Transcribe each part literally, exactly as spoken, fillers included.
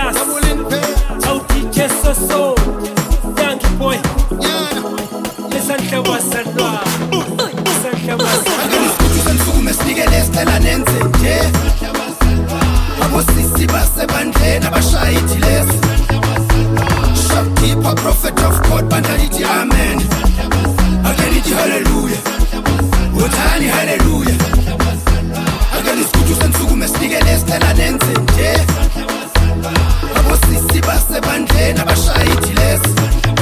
Velas, au D J Soso, Yankee Boy, Lesandla wasalwa, Lesandla wasalwa. Akanisikhuthi sensukume sinikele nenze nje. Abosisi basebandleni abashaya idilesi. Shopkeeper, prophet of God, bandalithi amen. Akanithi hallelujah, uthani hallelujah. Akanisikhuthi sensukume sinikele nenze nje. Abosisi basebandleni abashaya idilesi.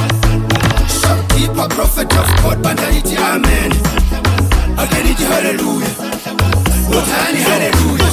Shopkeeper, prophet of God, bandalithi amen. Akanithi hallelujah, uthani hallelujah.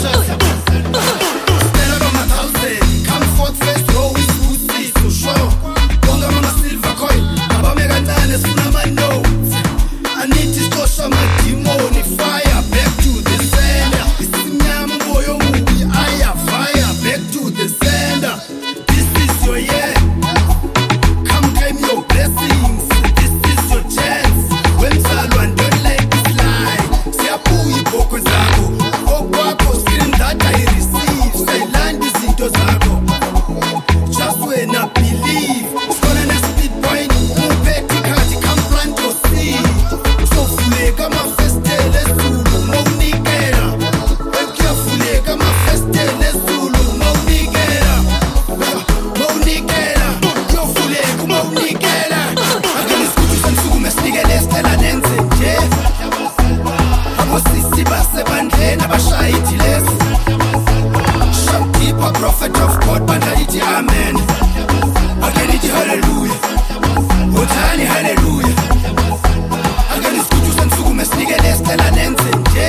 Stand up on my thousand, come forth first row with Gucci, so sure. Bonga mama silver coin, abameka ncane sifuna ama-notes. I need to score my demon, fire back to the sender. Isimnyama umoya omubi, aya fire back to the sender. This is your year, come claim your blessings. This is your chance, wemzalwa don't like this lie. Siyabuya ibhoko zakho, okwakho scream that I receive. Sayland izinto zakho, just when I believe. Skona ne-speed point, uphethe ikhathi, come plant your seed. Sofuleka amafestele ezulu mawunikela. Kuyafuleka amafestele ezulu mawunikela. Mawunikela, kuyafuleka mawunikela. Akanisikhuthi sensukume sinikele nenze nje. Abosisi basebandleni abashaya idilesi. Shopkeeper, prophet of God, bandalithi amen. Akanithi hallelujah, uthani hallelujah. Akanisikhuthi sensukume sinikele nenze nje.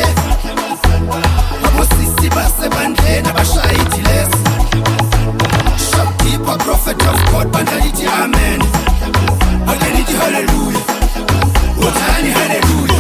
Abosisi basebandleni abashaya idilesi. Shopkeeper, prophet of God, bandalithi amen. Akanithi hallelujah, uthani hallelujah.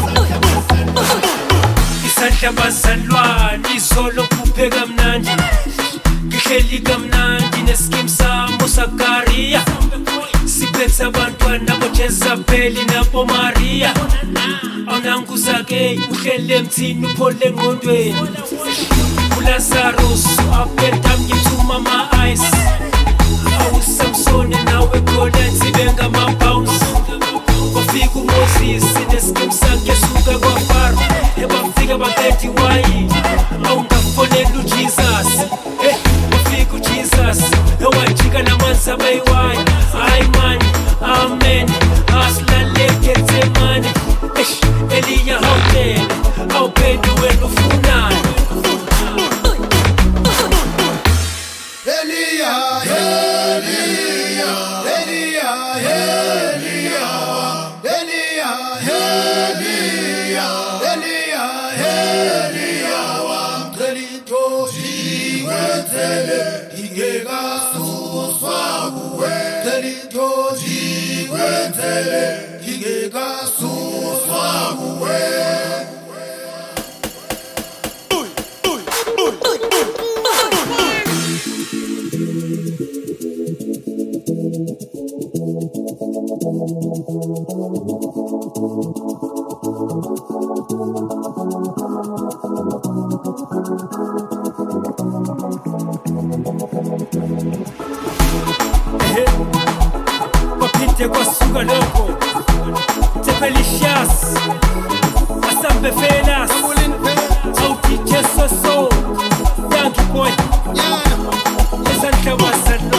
Isandla bazalwane izolo kupheka mnandi, ngihleli kamnandi neskim samo Sakaria. Siphethe abantwana boJezabeli nabo Maria. Awunanguzake uhlele emthini uphole engqondweni. uLazarus aphetha ngithuma ama-ice. awuSamsoni nawe Goliath bengama-bounce. Kwafika uMoses neskim sakhe suka kwaFaro. Ebafika bakethi wayi, awungafonela uJesus. Eh, wafika uJesus, ewajika namanzi abayiwayi. Hayi mani, amen, asilale Gethsemane. Eish, Eliya hawutele, awuphendule wena ufunani. Eliya, Eliya, Eliya, Eliya, Eliya, Eliya, Eliya, Eliya, wamchelito jikwethele, ingekasuswa kuwe. Chelito jikwethele, ingekasuswa kuwe. Baphinde kwasuka lokho Tepelicious Asambe Velas au D J Soso Yankee Boy Lesandla wasalwa.